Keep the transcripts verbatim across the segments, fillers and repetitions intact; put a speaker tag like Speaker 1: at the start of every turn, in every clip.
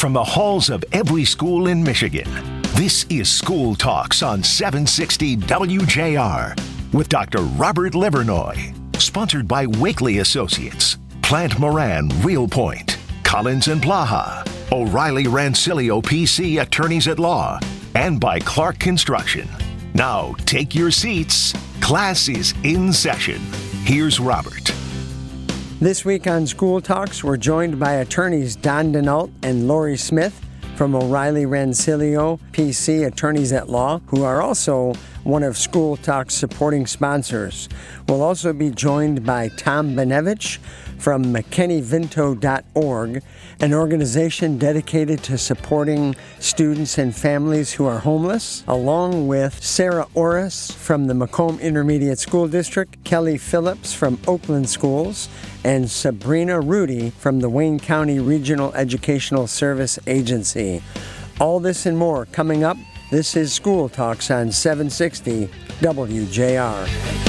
Speaker 1: from the halls of every school in Michigan. This is School Talks on seven sixty W J R with Doctor Robert Livernoy. Sponsored by Wakely Associates, Plant Moran Real Point, Collins and Blaha, O'Reilly Rancilio P C Attorneys at Law, and by Clark Construction. Now take your seats. Class is in session. Here's Robert.
Speaker 2: This week on School Talks, we're joined by attorneys Don Denault and Lori Smith from O'Reilly Rancilio P C Attorneys at Law, who are also one of School Talks' supporting sponsors. We'll also be joined by Tom Benevich from McKinney Vinto dot org, an organization dedicated to supporting students and families who are homeless, along with Sarah Orris from the Macomb Intermediate School District, Kelly Phillips from Oakland Schools, and Sabrina Rudy from the Wayne County Regional Educational Service Agency. All this and more coming up. This is School Talks on seven sixty W J R.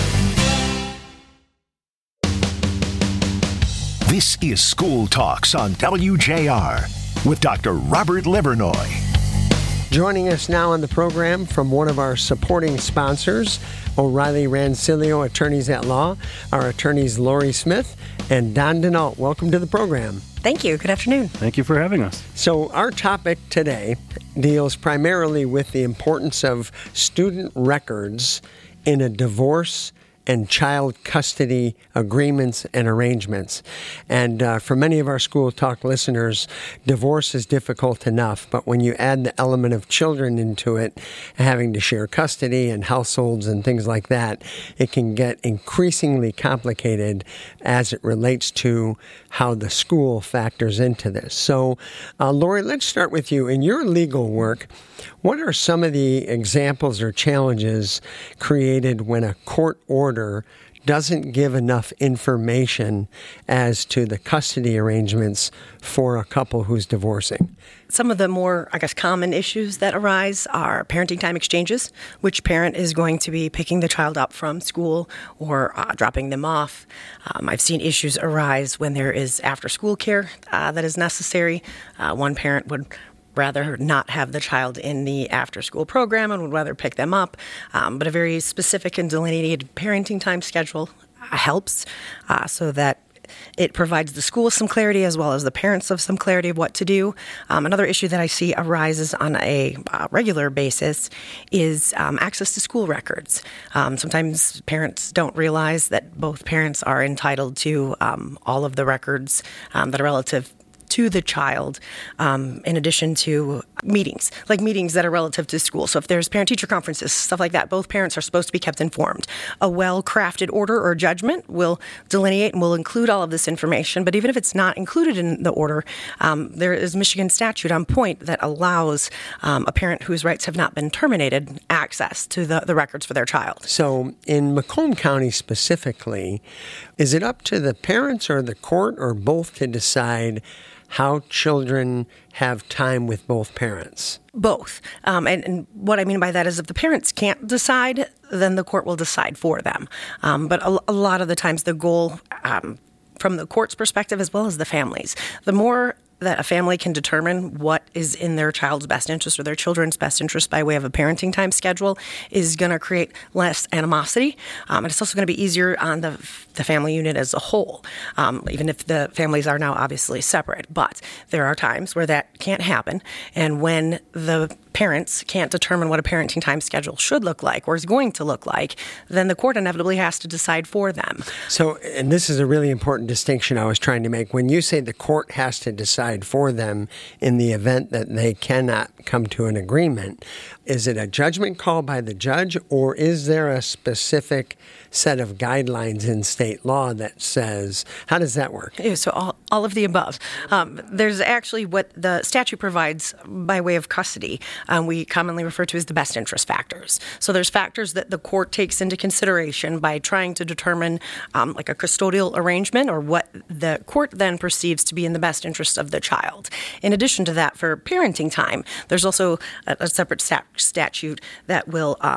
Speaker 1: This is School Talks on W J R with Doctor Robert Livernoy.
Speaker 2: Joining us now on the program from one of our supporting sponsors, O'Reilly Rancilio Attorneys at Law, our attorneys Lori Smith and Don Denault. Welcome to the program.
Speaker 3: Thank you. Good afternoon.
Speaker 4: Thank you for having us.
Speaker 2: So our topic today deals primarily with the importance of student records in a divorce and child custody agreements and arrangements. And uh, for many of our School Talk listeners, divorce is difficult enough, but when you add the element of children into it, having to share custody and households and things like that, it can get increasingly complicated as it relates to how the school factors into this. So, uh, Lori, let's start with you. In your legal work, what are some of the examples or challenges created when a court order doesn't give enough information as to the custody arrangements for a couple who's divorcing?
Speaker 3: Some of the more, I guess, common issues that arise are parenting time exchanges. Which parent is going to be picking the child up from school or uh, dropping them off? Um, I've seen issues arise when there is after-school care uh, that is necessary. Uh, one parent would rather not have the child in the after-school program and would rather pick them up. Um, but a very specific and delineated parenting time schedule uh, helps uh, so that it provides the school some clarity as well as the parents of some clarity of what to do. Um, another issue that I see arises on a uh, regular basis is um, access to school records. Um, sometimes parents don't realize that both parents are entitled to um, all of the records um, that are relative to the child, um, in addition to meetings, like meetings that are relative to school. So if there's parent-teacher conferences, stuff like that, both parents are supposed to be kept informed. A well-crafted order or judgment will delineate and will include all of this information, but even if it's not included in the order, um, there is Michigan statute on point that allows um, a parent whose rights have not been terminated access to the, the records for their child.
Speaker 2: So in Macomb County specifically, is it up to the parents or the court or both to decide how children have time with both parents?
Speaker 3: Both. Um, and, and what I mean by that is if the parents can't decide, then the court will decide for them. Um, but a, a lot of the times the goal um, from the court's perspective as well as the families, the more that a family can determine what is in their child's best interest or their children's best interest by way of a parenting time schedule is going to create less animosity. Um, and it's also going to be easier on the, the family unit as a whole, um, even if the families are now obviously separate. But there are times where that can't happen. And when the parents can't determine what a parenting time schedule should look like or is going to look like, then the court inevitably has to decide for them.
Speaker 2: So, and this is a really important distinction I was trying to make. When you say the court has to decide for them in the event that they cannot come to an agreement, is it a judgment call by the judge, or is there a specific set of guidelines in state law that says, how does that work?
Speaker 3: Yeah, so all, all of the above. Um, there's actually what the statute provides by way of custody. Um, we commonly refer to as the best interest factors. So there's factors that the court takes into consideration by trying to determine um, like a custodial arrangement or what the court then perceives to be in the best interest of the child. In addition to that, for parenting time, there's also a, a separate stat- statute that will um,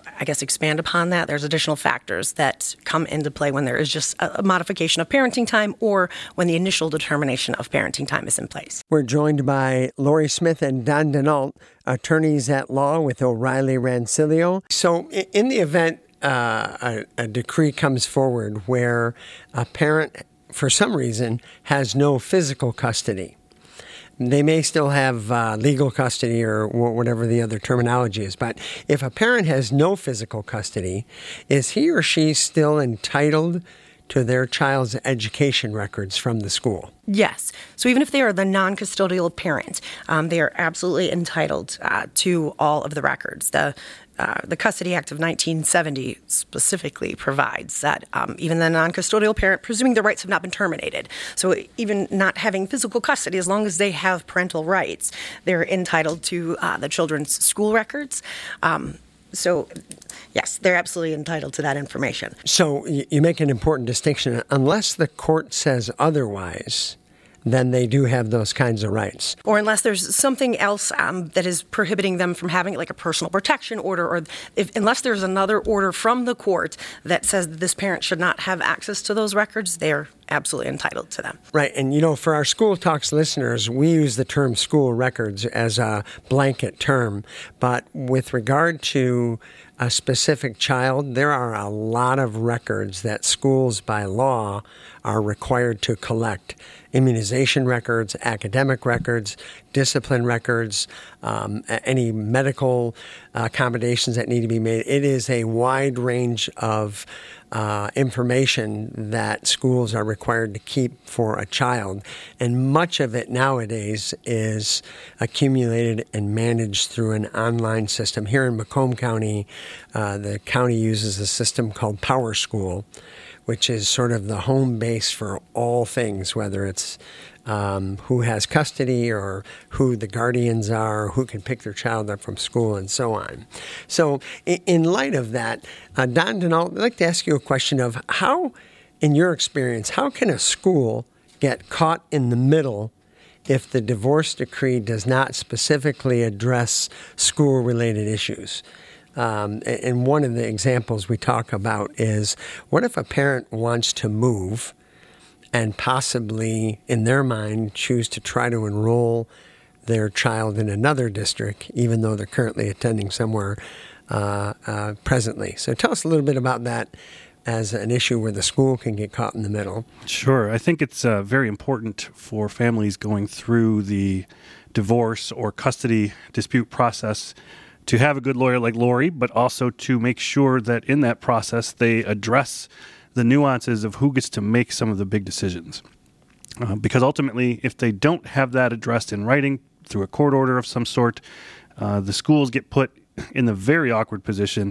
Speaker 3: I guess, expand upon that, there's additional factors that come into play when there is just a, a modification of parenting time or when the initial determination of parenting time is in place.
Speaker 2: We're joined by Lori Smith and Don Denault, attorneys at law with O'Reilly Rancilio. So in the event uh, a, a decree comes forward where a parent, for some reason, has no physical custody, they may still have uh, legal custody or whatever the other terminology is. But if a parent has no physical custody, is he or she still entitled to their child's education records from the school?
Speaker 3: Yes. So even if they are the non-custodial parent, um, they are absolutely entitled uh, to all of the records. The Uh, the Custody Act of nineteen seventy specifically provides that um, even the non-custodial parent, presuming their rights have not been terminated, so even not having physical custody, as long as they have parental rights, they're entitled to uh, the children's school records. Um, so, yes, they're absolutely entitled to that information.
Speaker 2: So you make an important distinction. Unless the court says otherwise, then they do have those kinds of rights.
Speaker 3: Or unless there's something else um, that is prohibiting them from having like a personal protection order, or if, unless there's another order from the court that says that this parent should not have access to those records, they're absolutely entitled to them.
Speaker 2: Right. And, you know, for our School Talks listeners, we use the term school records as a blanket term. But with regard to a specific child, there are a lot of records that schools by law are required to collect. Immunization records, academic records, discipline records, um, any medical accommodations that need to be made. It is a wide range of uh, information that schools are required to keep for a child. And much of it nowadays is accumulated and managed through an online system. Here in Macomb County, uh, the county uses a system called PowerSchool, which is sort of the home base for all things, whether it's um, who has custody or who the guardians are, who can pick their child up from school, and so on. So in, in light of that, uh, Don Denault, I'd like to ask you a question of how, in your experience, how can a school get caught in the middle if the divorce decree does not specifically address school-related issues? Um, and one of the examples we talk about is, what if a parent wants to move and possibly, in their mind, choose to try to enroll their child in another district, even though they're currently attending somewhere uh, uh, presently? So tell us a little bit about that as an issue where the school can get caught in the middle.
Speaker 4: Sure. I think it's uh, very important for families going through the divorce or custody dispute process to have a good lawyer like Lori, but also to make sure that in that process they address the nuances of who gets to make some of the big decisions. Uh, because ultimately, if they don't have that addressed in writing through a court order of some sort, uh, the schools get put in the very awkward position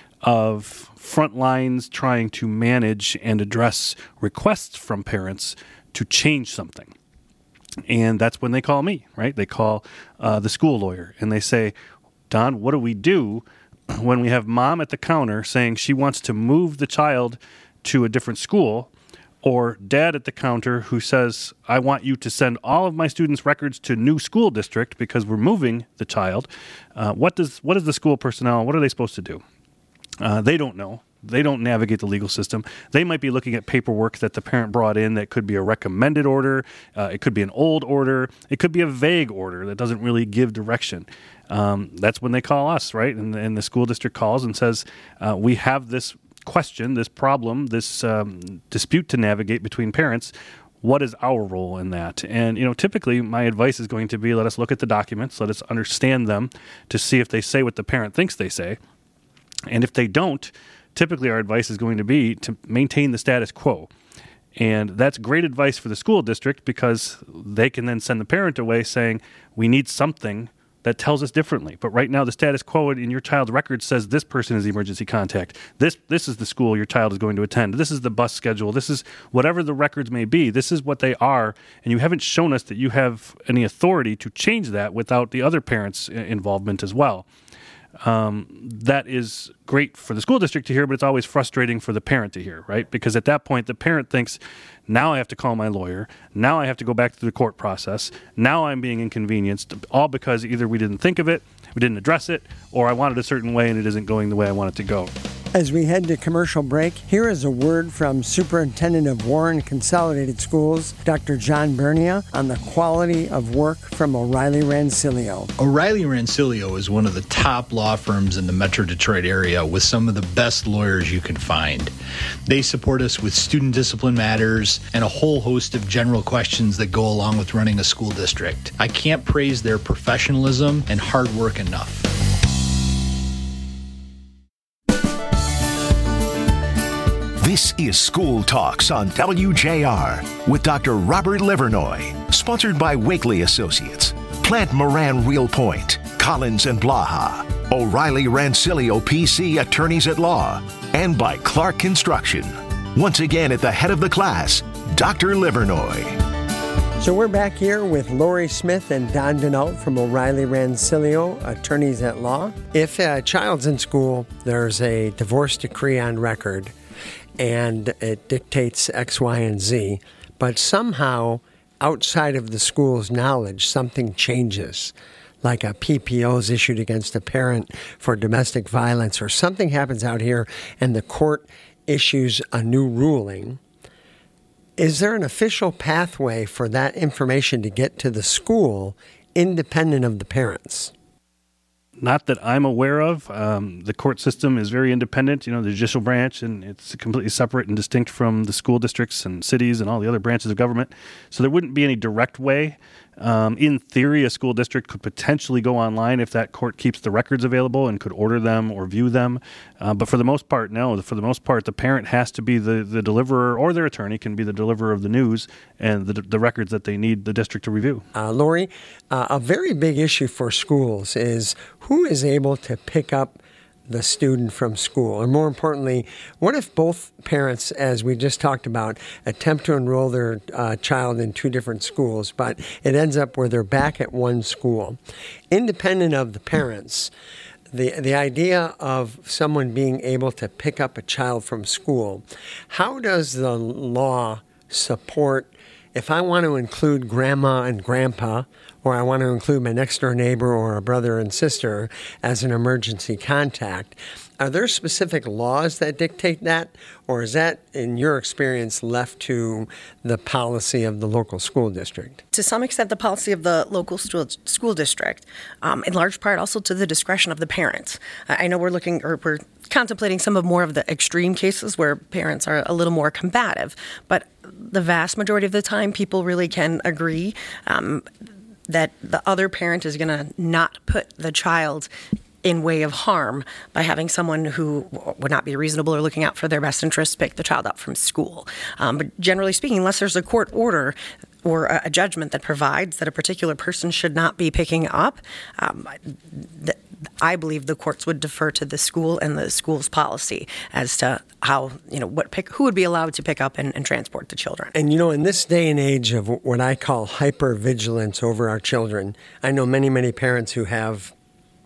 Speaker 4: of front lines trying to manage and address requests from parents to change something. And that's when they call me, right? They call uh, the school lawyer and they say, Don, what do we do when we have mom at the counter saying she wants to move the child to a different school, or dad at the counter who says, I want you to send all of my students' records to new school district because we're moving the child? Uh, what does what is the school personnel, what are they supposed to do? Uh, they don't know. They don't navigate the legal system. They might be looking at paperwork that the parent brought in that could be a recommended order. Uh, it could be an old order. It could be a vague order that doesn't really give direction. Um, that's when they call us, right? And, and the school district calls and says, uh, we have this question, this problem, this um, dispute to navigate between parents. What is our role in that? And, you know, typically my advice is going to be, let us look at the documents, let us understand them to see if they say what the parent thinks they say. And if they don't, typically our advice is going to be to maintain the status quo. And that's great advice for the school district because they can then send the parent away saying, we need something that tells us differently. But right now, the status quo in your child's record says this person is the emergency contact. This this is the school your child is going to attend. This is the bus schedule. This is whatever the records may be. This is what they are. And you haven't shown us that you have any authority to change that without the other parents' involvement as well. Um, that is great for the school district to hear, but it's always frustrating for the parent to hear, right? Because at that point, the parent thinks, now I have to call my lawyer. Now I have to go back to the court process. Now I'm being inconvenienced, all because either we didn't think of it we didn't address it, or I want it a certain way and it isn't going the way I want it to go.
Speaker 2: As we head to commercial break, here is a word from Superintendent of Warren Consolidated Schools, Doctor John Bernia, on the quality of work from O'Reilly Rancilio.
Speaker 5: O'Reilly Rancilio is one of the top law firms in the Metro Detroit area with some of the best lawyers you can find. They support us with student discipline matters and a whole host of general questions that go along with running a school district. I can't praise their professionalism and hard work enough.
Speaker 1: This is School Talks on W J R with Doctor Robert Livernoy, sponsored by Wakely Associates, Plant Moran Real Point, Collins and Blaha, O'Reilly Rancilio P C Attorneys at Law, and by Clark Construction. Once again at the head of the class, Doctor Livernoy.
Speaker 2: So we're back here with Lori Smith and Don Denault from O'Reilly Rancilio, Attorneys at Law. If a child's in school, there's a divorce decree on record, and it dictates X, Y, and Z, but somehow outside of the school's knowledge, something changes, like a P P O is issued against a parent for domestic violence, or something happens out here and the court issues a new ruling. Is there an official pathway for that information to get to the school independent of the parents?
Speaker 4: Not that I'm aware of. Um, the court system is very independent, you know, the judicial branch, and it's completely separate and distinct from the school districts and cities and all the other branches of government. So there wouldn't be any direct way. Um, in theory, a school district could potentially go online if that court keeps the records available and could order them or view them. Uh, but for the most part, no. For the most part, the parent has to be the, the deliverer, or their attorney can be the deliverer of the news and the, the records that they need the district to review.
Speaker 2: Uh, Lori, uh, a very big issue for schools is who is able to pick up the student from school? Or more importantly, what if both parents, as we just talked about, attempt to enroll their uh, child in two different schools, but it ends up where they're back at one school? Independent of the parents, the the idea of someone being able to pick up a child from school, how does the law support, if I want to include grandma and grandpa, or I want to include my next-door neighbor or a brother and sister as an emergency contact, are there specific laws that dictate that? Or is that, in your experience, left to the policy of the local school district?
Speaker 3: To some extent, the policy of the local school, school district, um, in large part also to the discretion of the parents. I know we're looking, or we're contemplating some of more of the extreme cases where parents are a little more combative, but the vast majority of the time, people really can agree um, that the other parent is going to not put the child in way of harm by having someone who would not be reasonable or looking out for their best interests pick the child up from school. Um, but generally speaking, unless there's a court order or a, a judgment that provides that a particular person should not be picking up, um, th- I believe the courts would defer to the school and the school's policy as to how, you know, what pick, who would be allowed to pick up and, and transport the children.
Speaker 2: And, you know, in this day and age of what I call hypervigilance over our children, I know many, many parents who have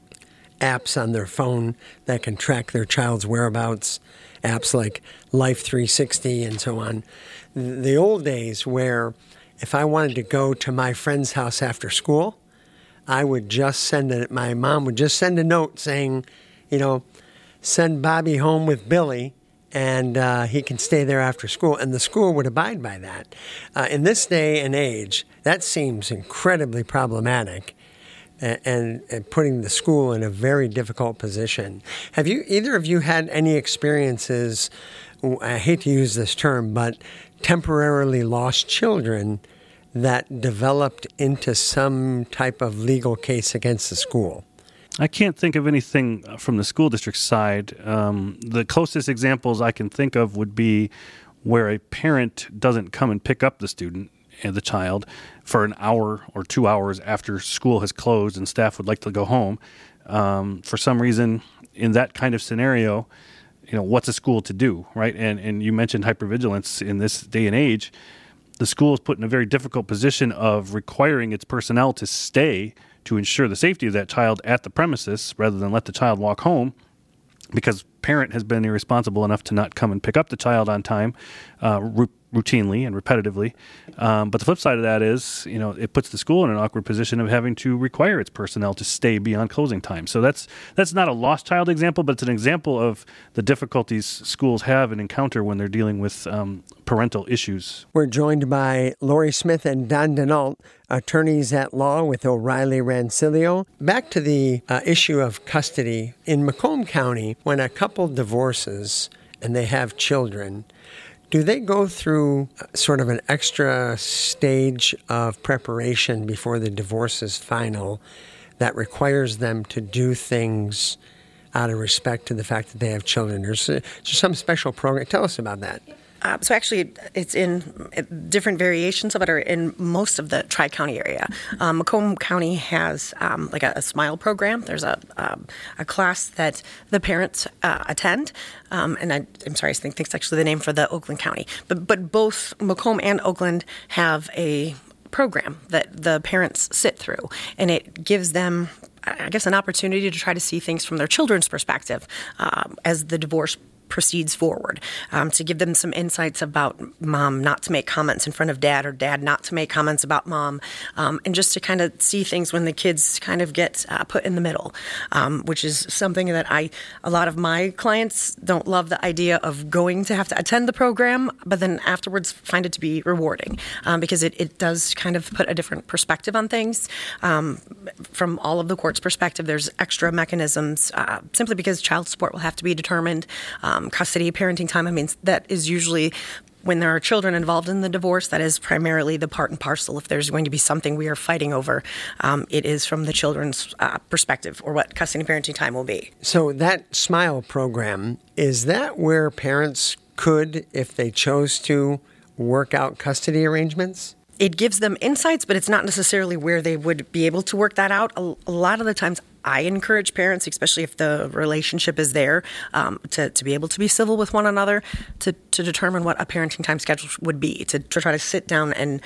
Speaker 2: apps on their phone that can track their child's whereabouts, apps like Life three sixty and so on. The old days where if I wanted to go to my friend's house after school, I would just send it, my mom would just send a note saying, you know, send Bobby home with Billy and uh, he can stay there after school. And the school would abide by that. Uh, in this day and age, that seems incredibly problematic and, and, and putting the school in a very difficult position. Have you, either of you had any experiences, I hate to use this term, but temporarily lost children that developed into some type of legal case against the school?
Speaker 4: I can't think of anything from the school district side. Um, the closest examples I can think of would be where a parent doesn't come and pick up the student and the child for an hour or two hours after school has closed and staff would like to go home. Um, for some reason, in that kind of scenario, you know, what's a school to do, right? And and you mentioned hypervigilance in this day and age. The school is put in a very difficult position of requiring its personnel to stay to ensure the safety of that child at the premises rather than let the child walk home, because parent has been irresponsible enough to not come and pick up the child on time, uh, ru- routinely and repetitively. Um, but the flip side of that is, you know, it puts the school in an awkward position of having to require its personnel to stay beyond closing time. So that's that's not a lost child example, but it's an example of the difficulties schools have and encounter when they're dealing with um, parental issues.
Speaker 2: We're joined by Lori Smith and Don Denault, attorneys at law with O'Reilly Rancilio. Back to the uh, issue of custody. In Macomb County, when a couple divorces and they have children, do they go through sort of an extra stage of preparation before the divorce is final that requires them to do things out of respect to the fact that they have children? There's, uh, there's some special program. Tell us about that.
Speaker 3: Uh, so actually, it's in different variations of it are in most of the Tri-County area. Um, Macomb County has um, like a, a SMILE program. There's a um, a class that the parents uh, attend, um, and I, I'm sorry, I think it's actually the name for the Oakland County. But but both Macomb and Oakland have a program that the parents sit through, and it gives them, I guess, an opportunity to try to see things from their children's perspective um, as the divorce proceeds forward, um, to give them some insights about mom not to make comments in front of dad, or dad not to make comments about mom, um, and just to kind of see things when the kids kind of get uh, put in the middle, um, which is something that I, a lot of my clients don't love the idea of going to have to attend the program, but then afterwards find it to be rewarding, um, because it, it does kind of put a different perspective on things. Um, from all of the court's perspective, there's extra mechanisms, uh, simply because child support will have to be determined. Um, Um, custody, parenting time, I mean, that is usually, when there are children involved in the divorce, that is primarily the part and parcel. If there's going to be something we are fighting over, um, it is from the children's uh, perspective, or what custody and parenting time will be.
Speaker 2: So that SMILE program, is that where parents could, if they chose to, work out custody arrangements?
Speaker 3: It gives them insights, but it's not necessarily where they would be able to work that out. A, a lot of the times, I encourage parents, especially if the relationship is there, um, to, to be able to be civil with one another, to, to determine what a parenting time schedule would be, to, to try to sit down and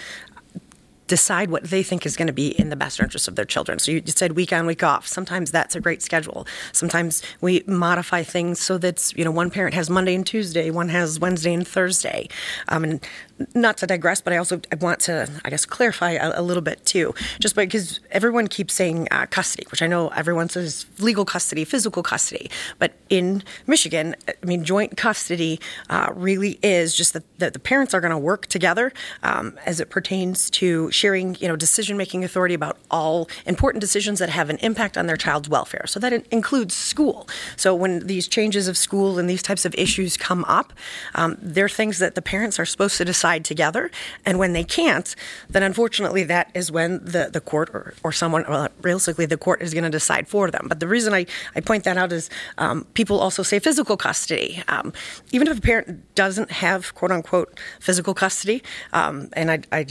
Speaker 3: decide what they think is going to be in the best interest of their children. So you said week on, week off. Sometimes that's a great schedule. Sometimes we modify things so that, you know, one parent has Monday and Tuesday, one has Wednesday and Thursday. Um, and not to digress, but I also I want to, I guess, clarify a, a little bit too, just because everyone keeps saying uh, custody, which I know everyone says legal custody, physical custody. But in Michigan, I mean, joint custody uh, really is just that, that the parents are going to work together um, as it pertains to sharing, you know, decision-making authority about all important decisions that have an impact on their child's welfare. So that includes school. So when these changes of school and these types of issues come up, um, they're things that the parents are supposed to decide together. And when they can't, then unfortunately that is when the, the court or, or someone, well, realistically the court is going to decide for them. But the reason I, I point that out is um, people also say physical custody. Um, even if a parent doesn't have quote-unquote physical custody, um, and I, I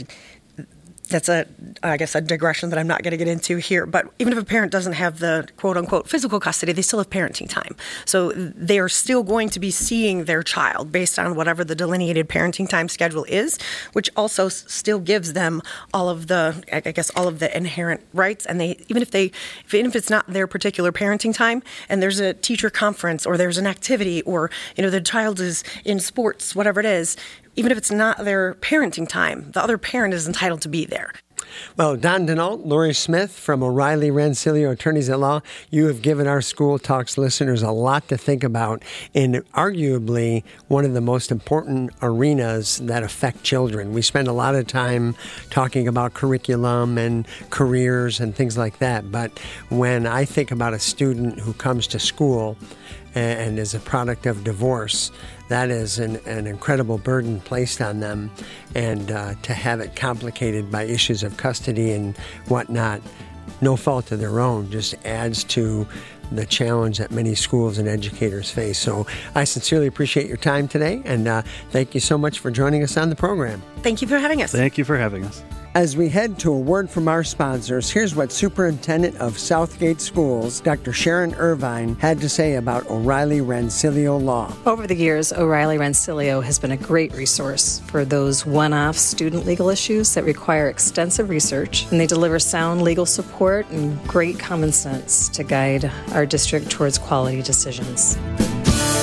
Speaker 3: that's a, I guess, a digression that I'm not going to get into here. But even if a parent doesn't have the quote-unquote physical custody, they still have parenting time. So they are still going to be seeing their child based on whatever the delineated parenting time schedule is, which also s- still gives them all of the, I guess, all of the inherent rights. And they, even if they, even if it's not their particular parenting time, and there's a teacher conference or there's an activity, or, you know, the child is in sports, whatever it is, even if it's not their parenting time, the other parent is entitled to be there.
Speaker 2: Well, Don Denault, Lori Smith from O'Reilly Rancilio Attorneys at Law, you have given our School Talks listeners a lot to think about in arguably one of the most important arenas that affect children. We spend a lot of time talking about curriculum and careers and things like that, but when I think about a student who comes to school and is a product of divorce, that is an, an incredible burden placed on them. And uh, to have it complicated by issues of custody and whatnot, no fault of their own, just adds to the challenge that many schools and educators face. So I sincerely appreciate your time today, and uh, thank you so much for joining us on the program.
Speaker 3: Thank you for having us.
Speaker 4: Thank you for having us.
Speaker 2: As we head to a word from our sponsors, here's what Superintendent of Southgate Schools, Doctor Sharon Irvine, had to say about O'Reilly Rancilio Law.
Speaker 6: Over the years, O'Reilly Rancilio has been a great resource for those one-off student legal issues that require extensive research, and they deliver sound legal support and great common sense to guide our district towards quality decisions.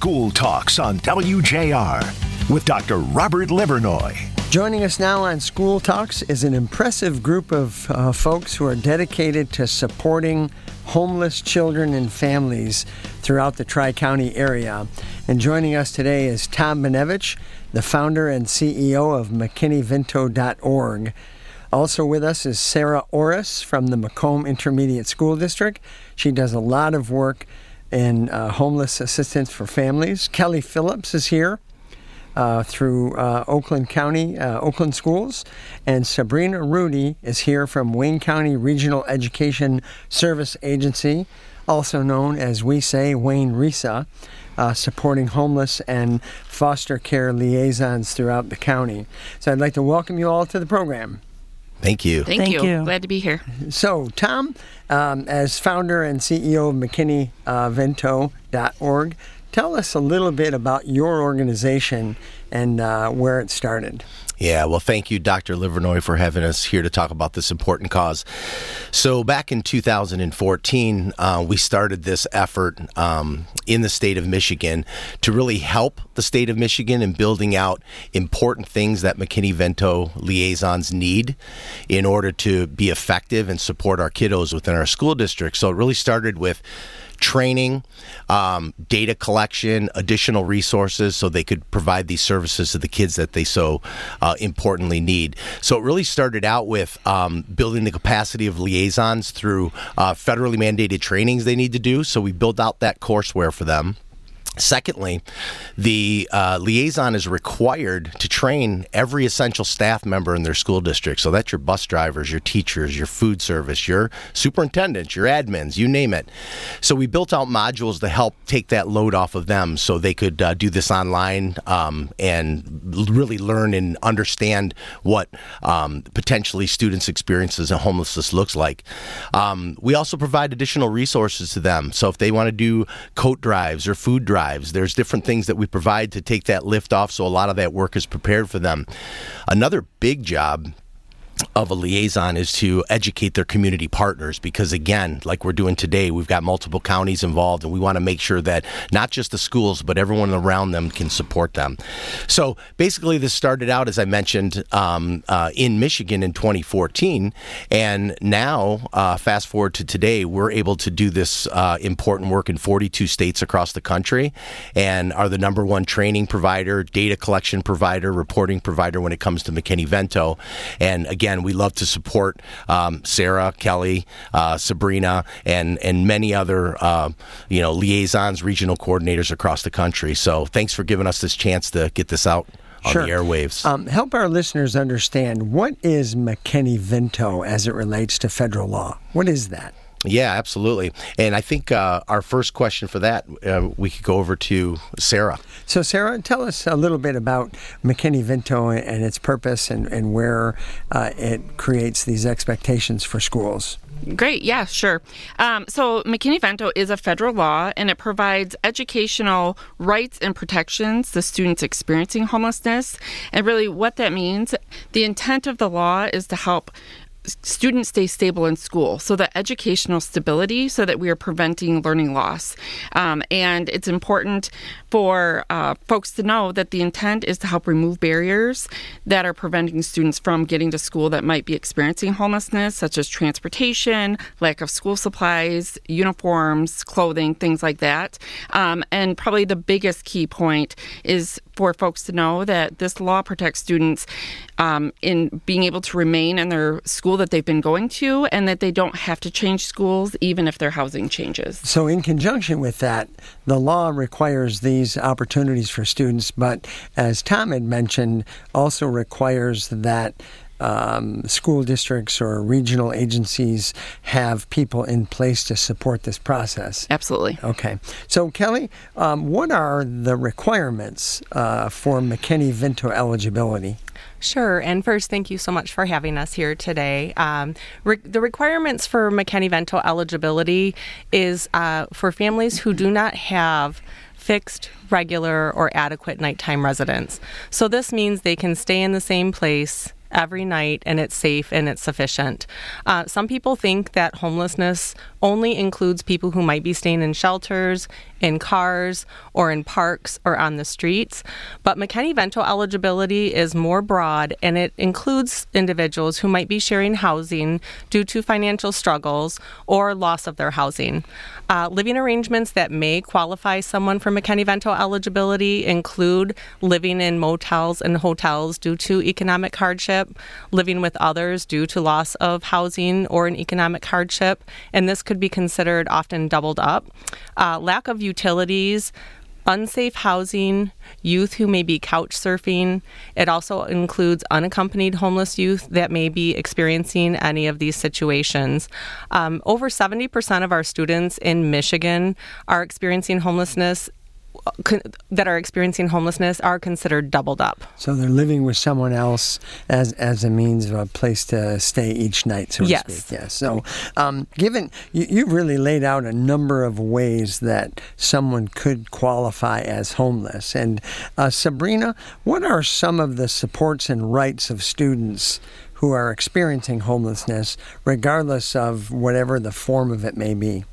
Speaker 1: School Talks on W J R with Doctor Robert Livernoy.
Speaker 2: Joining us now on School Talks is an impressive group of uh, folks who are dedicated to supporting homeless children and families throughout the Tri-County area. And joining us today is Tom Benevich, the founder and C E O of McKinney Vento dot org. Also with us is Sarah Orris from the Macomb Intermediate School District. She does a lot of work in uh, homeless assistance for families. Kelly Phillips is here uh, through uh, Oakland County, uh, Oakland Schools. And Sabrina Rudy is here from Wayne County Regional Education Service Agency, also known as we say Wayne RESA, uh, supporting homeless and foster care liaisons throughout the county. So I'd like to welcome you all to the program.
Speaker 7: Thank you.
Speaker 8: Thank, Thank you. you. Glad to be here.
Speaker 2: So, Tom, um, as founder and C E O of McKinney Vento dot org, tell us a little bit about your organization and uh, where it started.
Speaker 7: Yeah, well, thank you, Doctor Livernoy, for having us here to talk about this important cause. So back in two thousand fourteen, uh, we started this effort um, in the state of Michigan to really help the state of Michigan in building out important things that McKinney Vento liaisons need in order to be effective and support our kiddos within our school district. So it really started with training, um, data collection, additional resources so they could provide these services to the kids that they so uh, importantly need. So it really started out with um, building the capacity of liaisons through uh, federally mandated trainings they need to do. So we built out that courseware for them. Secondly, the uh, liaison is required to train every essential staff member in their school district. So that's your bus drivers, your teachers, your food service, your superintendents, your admins, you name it. So we built out modules to help take that load off of them so they could uh, do this online um, and really learn and understand what um, potentially students' experiences in homelessness looks like. Um, we also provide additional resources to them. So if they want to do coat drives or food drives, there's different things that we provide to take that lift off, so a lot of that work is prepared for them. Another big job of a liaison is to educate their community partners because, again, like we're doing today, we've got multiple counties involved, and we want to make sure that not just the schools, but everyone around them can support them. So basically, this started out, as I mentioned, um, uh, in Michigan in twenty fourteen, and now, uh, fast forward to today, we're able to do this uh, important work in forty-two states across the country and are the number one training provider, data collection provider, reporting provider when it comes to McKinney Vento. And again, Again, we love to support um, Sarah, Kelly, uh, Sabrina, and and many other uh, you know liaisons, regional coordinators across the country. So thanks for giving us this chance to get this out on
Speaker 2: sure.
Speaker 7: the airwaves.
Speaker 2: Um, help our listeners understand, what is McKinney Vento as it relates to federal law? What is that?
Speaker 7: Yeah, absolutely. And I think uh, our first question for that, uh, we could go over to Sarah.
Speaker 2: So, Sarah, tell us a little bit about McKinney Vento and its purpose and, and where uh, it creates these expectations for schools.
Speaker 8: Great. Yeah, sure. Um, so McKinney Vento is a federal law, and it provides educational rights and protections to students experiencing homelessness. And really what that means, the intent of the law is to help students stay stable in school, so the educational stability, so that we are preventing learning loss. Um, and it's important for uh, folks to know that the intent is to help remove barriers that are preventing students from getting to school that might be experiencing homelessness, such as transportation, lack of school supplies, uniforms, clothing, things like that. Um, and probably the biggest key point is for folks to know that this law protects students um, in being able to remain in their school that they've been going to, and that they don't have to change schools even if their housing changes.
Speaker 2: So in conjunction with that, the law requires these opportunities for students, but as Tom had mentioned, also requires that Um, school districts or regional agencies have people in place to support this process.
Speaker 8: Absolutely.
Speaker 2: Okay. So, Kelly, um, what are the requirements uh, for McKinney Vento eligibility?
Speaker 9: Sure. And first, thank you so much for having us here today. Um, re- the requirements for McKinney Vento eligibility is uh, for families who do not have fixed, regular, or adequate nighttime residence. So this means they can stay in the same place every night, and it's safe and it's sufficient. Uh, some people think that homelessness only includes people who might be staying in shelters, in cars or in parks or on the streets. But McKinney-Vento eligibility is more broad, and it includes individuals who might be sharing housing due to financial struggles or loss of their housing. Uh, living arrangements that may qualify someone for McKinney-Vento eligibility include living in motels and hotels due to economic hardship, living with others due to loss of housing or an economic hardship, and this could be considered often doubled up. Uh, lack of utilities, unsafe housing, youth who may be couch surfing. It also includes unaccompanied homeless youth that may be experiencing any of these situations. Um, over seventy percent of our students in Michigan are experiencing homelessness that are experiencing homelessness are considered doubled up.
Speaker 2: So they're living with someone else as as a means of a place to stay each night, so to
Speaker 9: yes.
Speaker 2: speak. Yes. So um, given, you, you've really laid out a number of ways that someone could qualify as homeless. And uh, Sabrina, what are some of the supports and rights of students who are experiencing homelessness, regardless of whatever the form of it may be?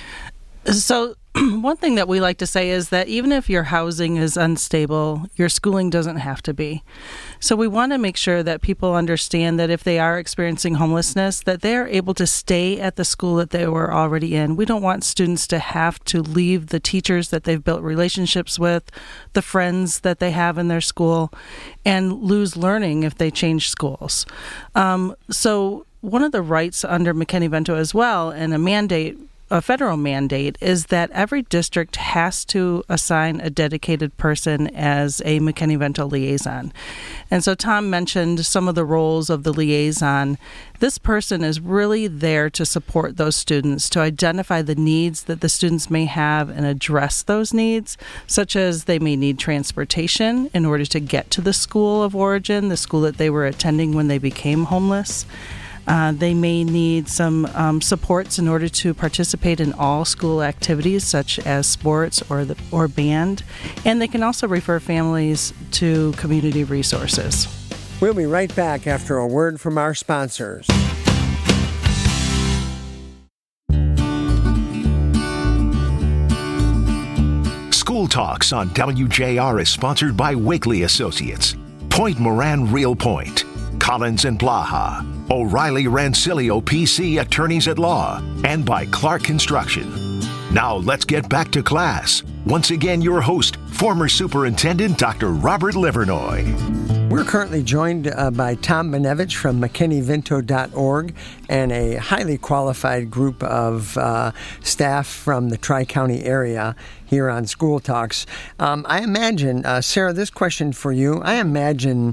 Speaker 10: So one thing that we like to say is that even if your housing is unstable, your schooling doesn't have to be. So we want to make sure that people understand that if they are experiencing homelessness, that they are able to stay at the school that they were already in. We don't want students to have to leave the teachers that they've built relationships with, the friends that they have in their school, and lose learning if they change schools. Um, so one of the rights under McKinney-Vento as well, and a mandate, a federal mandate, is that every district has to assign a dedicated person as a McKinney-Vento liaison. And so Tom mentioned some of the roles of the liaison. This person is really there to support those students, to identify the needs that the students may have and address those needs, such as they may need transportation in order to get to the school of origin, the school that they were attending when they became homeless. Uh, they may need some um, supports in order to participate in all school activities, such as sports or the or band. And they can also refer families to community resources.
Speaker 2: We'll be right back after a word from our sponsors.
Speaker 1: School Talks on W J R is sponsored by Wakely Associates, Point Moran Real Point, Collins and Blaha, O'Reilly Rancilio P C Attorneys at Law, and by Clark Construction. Now let's get back to class. Once again, your host, former Superintendent Doctor Robert Livernoy.
Speaker 2: We're currently joined uh, by Tom Benevich from McKinney Vento dot org and a highly qualified group of uh, staff from the Tri-County area here on School Talks. Um, I imagine, uh, Sarah, this question for you. I imagine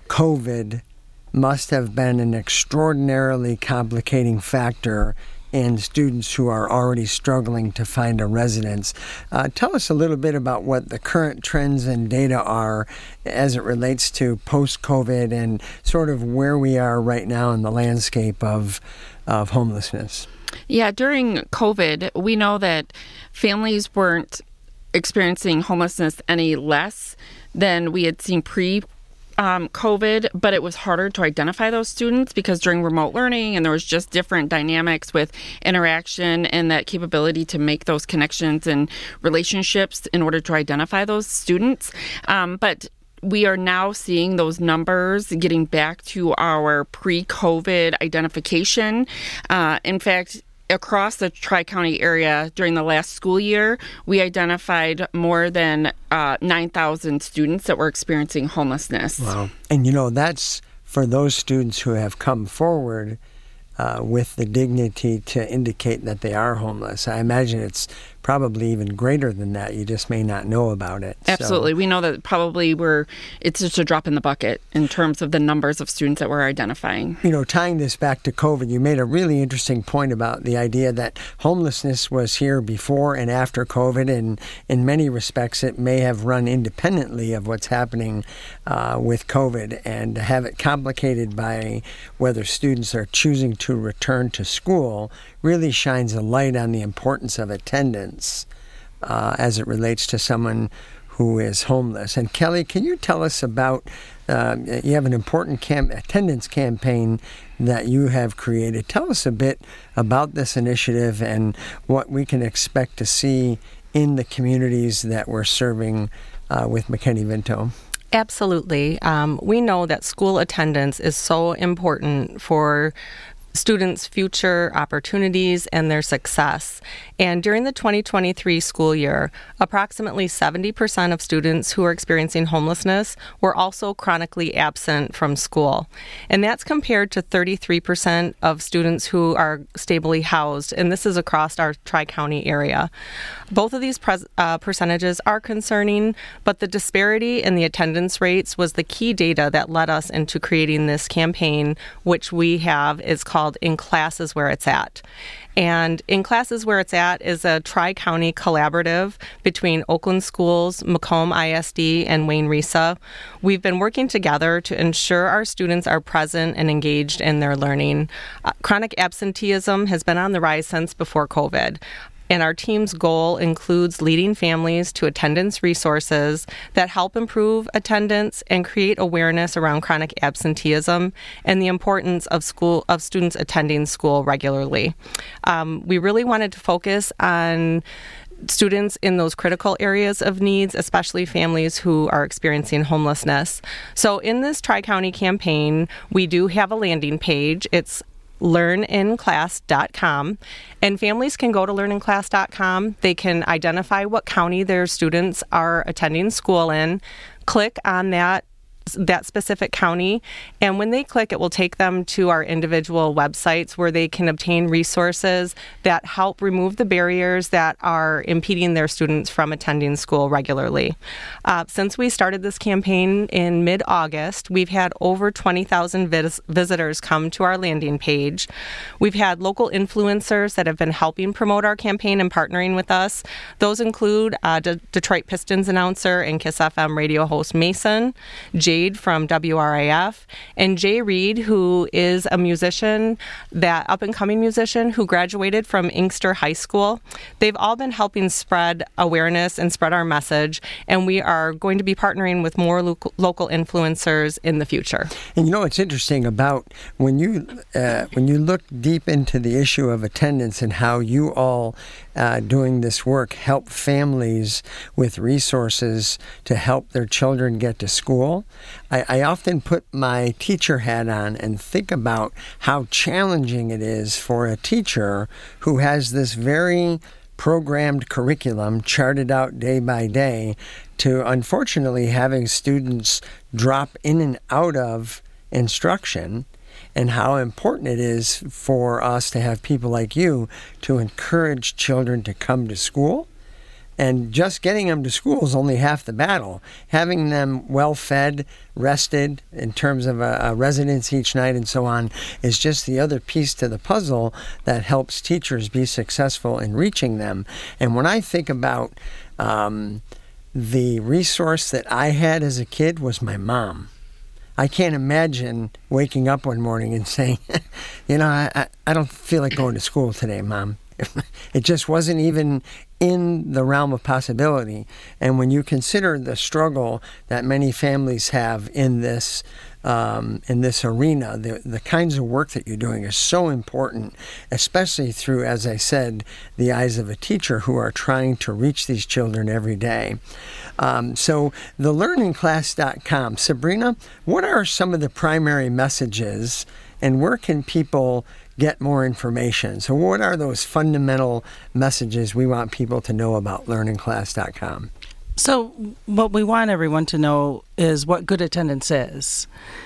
Speaker 2: COVID must have been an extraordinarily complicating factor in students who are already struggling to find a residence. Uh, tell us a little bit about what the current trends and data are as it relates to post-COVID and sort of where we are right now in the landscape of, of homelessness.
Speaker 8: Yeah, during COVID, we know that families weren't experiencing homelessness any less than we had seen pre Um, COVID, but it was harder to identify those students because during remote learning and there was just different dynamics with interaction and that capability to make those connections and relationships in order to identify those students. Um, but we are now seeing those numbers getting back to our pre-COVID identification. Uh, in fact, across the Tri-County area during the last school year, we identified more than uh, nine thousand students that were experiencing homelessness.
Speaker 2: Wow. And, you know, that's for those students who have come forward uh, with the dignity to indicate that they are homeless. I imagine it's probably even greater than that. You just may not know about it.
Speaker 8: Absolutely.
Speaker 2: So,
Speaker 8: we know that probably we're, it's just a drop in the bucket in terms of the numbers of students that we're identifying.
Speaker 2: You know, tying this back to COVID, you made a really interesting point about the idea that homelessness was here before and after COVID, and in many respects it may have run independently of what's happening uh, with COVID, and to have it complicated by whether students are choosing to return to school really shines a light on the importance of attendance uh, as it relates to someone who is homeless. And Kelly, can you tell us about, uh, you have an important camp- attendance campaign that you have created. Tell us a bit about this initiative and what we can expect to see in the communities that we're serving uh, with McKinney-Vento?
Speaker 9: Absolutely. Um, we know that school attendance is so important for students' future opportunities and their success. And during the twenty twenty-three school year, approximately seventy percent of students who are experiencing homelessness were also chronically absent from school. And that's compared to thirty-three percent of students who are stably housed, and this is across our Tri-County area. Both of these pres- uh, percentages are concerning, but the disparity in the attendance rates was the key data that led us into creating this campaign, which we have is called In Classes Where It's At. And In Classes Where It's At is a tri-county collaborative between Oakland Schools, Macomb I S D, and Wayne Risa. We've been working together to ensure our students are present and engaged in their learning. Uh, chronic absenteeism has been on the rise since before COVID. And our team's goal includes leading families to attendance resources that help improve attendance and create awareness around chronic absenteeism and the importance of school of students attending school regularly. Um, we really wanted to focus on students in those critical areas of needs, especially families who are experiencing homelessness. So in this Tri-County campaign, we do have a landing page. It's learn in class dot com, and families can go to learn in class dot com. They can identify what county their students are attending school in, click on that that specific county, and when they click, it will take them to our individual websites where they can obtain resources that help remove the barriers that are impeding their students from attending school regularly. Uh, since we started this campaign in mid-August, we've had over twenty thousand vis- visitors come to our landing page. We've had local influencers that have been helping promote our campaign and partnering with us. Those include uh, De- Detroit Pistons announcer and KISS F M radio host Mason, Jay from W R I F, and Jay Reed, who is a musician, that up-and-coming musician who graduated from Inkster High School. They've all been helping spread awareness and spread our message, and we are going to be partnering with more lo- local influencers in the future.
Speaker 2: And you know what's interesting about when you uh, when you look deep into the issue of attendance and how you all uh, doing this work help families with resources to help their children get to school. I, I often put my teacher hat on and think about how challenging it is for a teacher who has this very programmed curriculum charted out day by day to unfortunately having students drop in and out of instruction, and how important it is for us to have people like you to encourage children to come to school. And just getting them to school is only half the battle. Having them well-fed, rested in terms of a, a residence each night and so on is just the other piece to the puzzle that helps teachers be successful in reaching them. And when I think about um, the resource that I had as a kid was my mom. I can't imagine waking up one morning and saying, you know, I, I don't feel like going to school today, Mom. It just wasn't even in the realm of possibility. And when you consider the struggle that many families have in this um, in this arena, the, the kinds of work that you're doing is so important, especially through, as I said, the eyes of a teacher who are trying to reach these children every day. Um, so the learn in class dot com. Sabrina, what are some of the primary messages, and where can people get more information? So what are those fundamental messages we want people to know about learn in class dot com?
Speaker 10: So what we want everyone to know is what good attendance is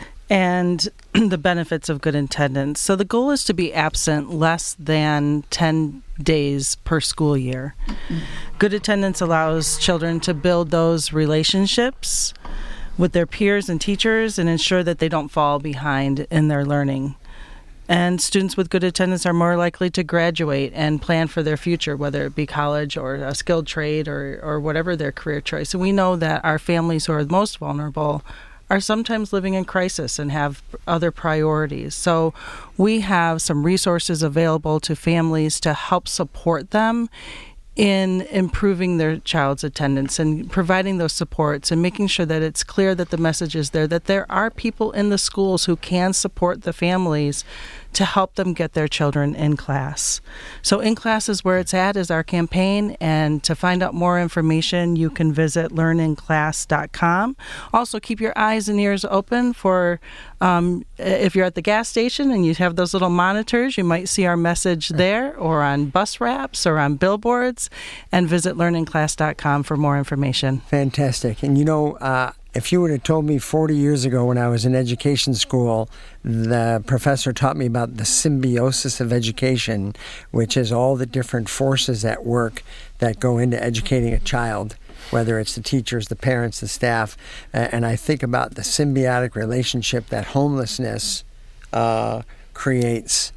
Speaker 10: and the benefits of good attendance. So the goal is to be absent less than ten days per school year. Mm-hmm. Good attendance allows children to build those relationships with their peers and teachers and ensure that they don't fall behind in their learning. And students with good attendance are more likely to graduate and plan for their future, whether it be college or a skilled trade or, or whatever their career choice. And we know that our families who are most vulnerable are sometimes living in crisis and have other priorities. So we have some resources available to families to help support them in improving their child's attendance and providing those supports and making sure that it's clear that the message is there, that there are people in the schools who can support the families to help them get their children in class. So In Class is Where It's At is our campaign, and to find out more information, you can visit learn in class dot com. Also, keep your eyes and ears open for um, if you're at the gas station and you have those little monitors, you might see our message there, or on bus wraps or on billboards, and visit learn in class dot com for more information.
Speaker 2: Fantastic. And you know, uh, if you would have told me forty years ago when I was in education school, the professor taught me about the symbiosis of education, which is all the different forces at work that go into educating a child, whether it's the teachers, the parents, the staff. Uh, and I think about the symbiotic relationship that homelessness uh, creates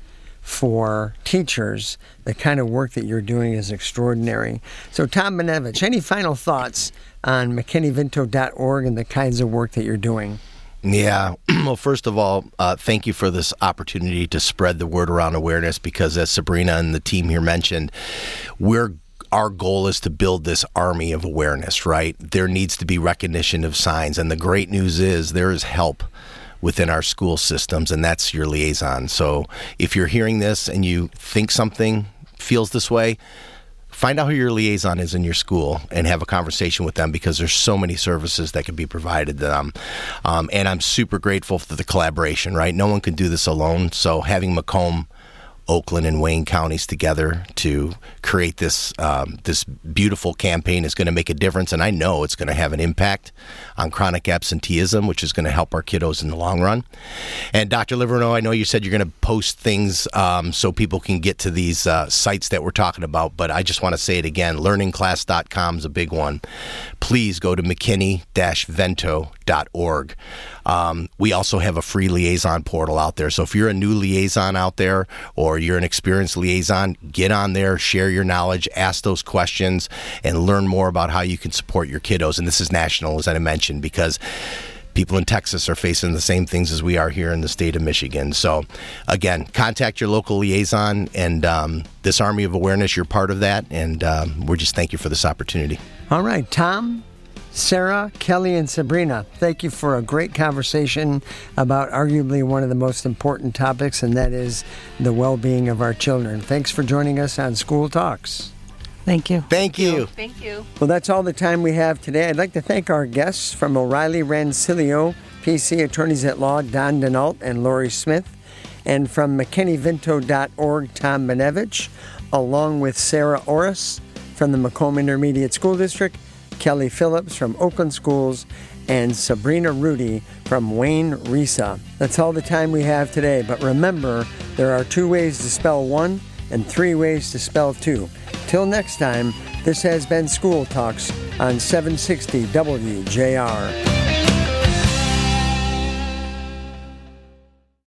Speaker 2: for teachers. The kind of work that you're doing is extraordinary. So, Tom Benevich, any final thoughts on mckinney vento dot org and the kinds of work that you're doing?
Speaker 7: Yeah. Well, first of all, uh, thank you for this opportunity to spread the word around awareness, because as Sabrina and the team here mentioned, we're our goal is to build this army of awareness, right? There needs to be recognition of signs. And the great news is there is help within our school systems, and that's your liaison. So if you're hearing this and you think something feels this way, find out who your liaison is in your school and have a conversation with them, because there's so many services that can be provided to them. Um, and I'm super grateful for the collaboration, right? No one can do this alone. So having Macomb, Oakland, and Wayne counties together to create this um, this beautiful campaign is going to make a difference, and I know it's going to have an impact on chronic absenteeism, which is going to help our kiddos in the long run. And Doctor Livernoy, I know you said you're going to post things um, so people can get to these uh, sites that we're talking about, but I just want to say it again. learn in class dot com is a big one. Please go to mckinney vento dot org. Um, we also have a free liaison portal out there. So if you're a new liaison out there, or you're an experienced liaison, get on there, share your knowledge, ask those questions, and learn more about how you can support your kiddos. And this is national, as I mentioned, because people in Texas are facing the same things as we are here in the state of Michigan. So, again, contact your local liaison, and um, this Army of Awareness, you're part of that, and um, we're just thank you for this opportunity.
Speaker 2: All right, Tom, Sarah, Kelly, and Sabrina, thank you for a great conversation about arguably one of the most important topics, and that is the well-being of our children. Thanks for joining us on School Talks.
Speaker 10: Thank you.
Speaker 7: Thank you.
Speaker 9: Thank you.
Speaker 2: Well, that's all the time we have today. I'd like to thank our guests from O'Reilly Rancilio, P C Attorneys at Law, Don Denault and Lori Smith, and from mckinney vento dot org, Tom Benevich, along with Sarah Orris from the Macomb Intermediate School District, Kelly Phillips from Oakland Schools, and Sabrina Rudy from Wayne Risa. That's all the time we have today, but remember, there are two ways to spell one and three ways to spell two. Till next time, this has been School Talks on seven sixty W J R.